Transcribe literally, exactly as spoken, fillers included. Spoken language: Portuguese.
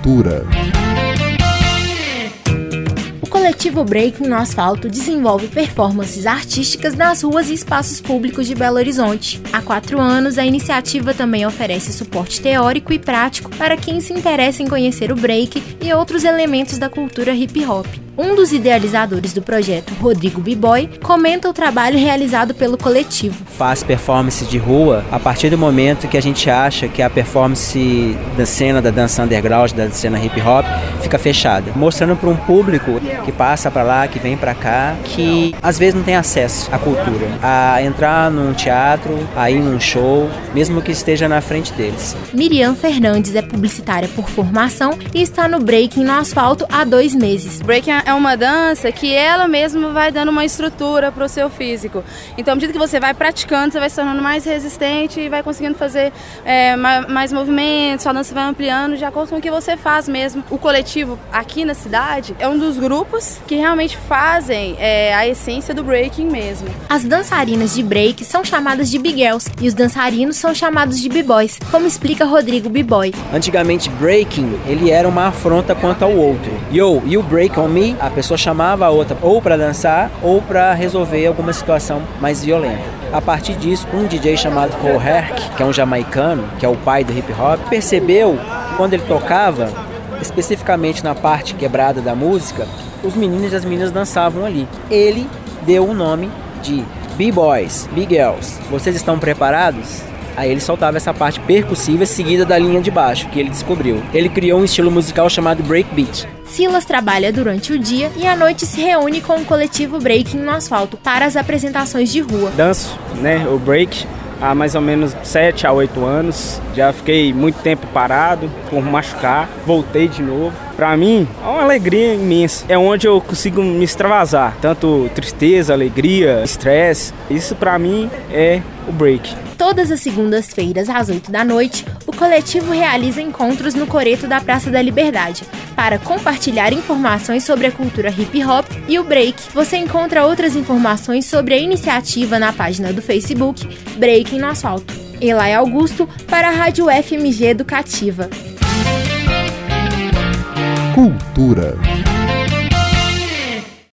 Cultura. O coletivo Breaking no Asfalto desenvolve performances artísticas nas ruas e espaços públicos de Belo Horizonte. Há quatro anos, a iniciativa também oferece suporte teórico e prático para quem se interessa em conhecer o break e outros elementos da cultura hip-hop. Um dos idealizadores do projeto, Rodrigo B-Boy, comenta o trabalho realizado pelo coletivo. Faz performance de rua a partir do momento que a gente acha que a performance da cena da dança underground, da cena hip hop, fica fechada. Mostrando para um público que passa para lá, que vem para cá, que às vezes não tem acesso à cultura, a entrar num teatro, a ir num show, mesmo que esteja na frente deles. Miriam Fernandes é publicitária por formação e está no Breaking no Asfalto há dois meses. Breaking é uma dança que ela mesma vai dando uma estrutura para o seu físico. Então, à medida que você vai praticando, você vai se tornando mais resistente e vai conseguindo fazer é, mais movimentos, a dança vai ampliando de acordo com o que você faz mesmo. O coletivo aqui na cidade é um dos grupos que realmente fazem é, a essência do breaking mesmo. As dançarinas de break são chamadas de B-Girls e os dançarinos são chamados de B-Boys, como explica Rodrigo B-Boy. Antigamente, breaking, ele era uma afronta quanto ao outro. Yo, you break on me? A pessoa chamava a outra ou para dançar ou para resolver alguma situação mais violenta. A partir disso, um D J chamado Cole Herc, que é um jamaicano, que é o pai do hip hop, percebeu que quando ele tocava, especificamente na parte quebrada da música, os meninos e as meninas dançavam ali. Ele deu o nome de B-Boys, B-Girls. Vocês estão preparados? Aí ele soltava essa parte percussiva seguida da linha de baixo, que ele descobriu. Ele criou um estilo musical chamado breakbeat. Silas trabalha durante o dia e à noite se reúne com o coletivo Breaking no Asfalto para as apresentações de rua. Danço, né, o break há mais ou menos sete a oito anos. Já fiquei muito tempo parado por machucar, voltei de novo. Para mim, é uma alegria imensa. É onde eu consigo me extravasar. Tanto tristeza, alegria, estresse. Isso para mim é o break. Todas as segundas-feiras, às oito da noite, o coletivo realiza encontros no coreto da Praça da Liberdade para compartilhar informações sobre a cultura hip-hop e o break. Você encontra outras informações sobre a iniciativa na página do Facebook Breaking no Asfalto. Elay Augusto para a Rádio F M G Educativa. Cultura.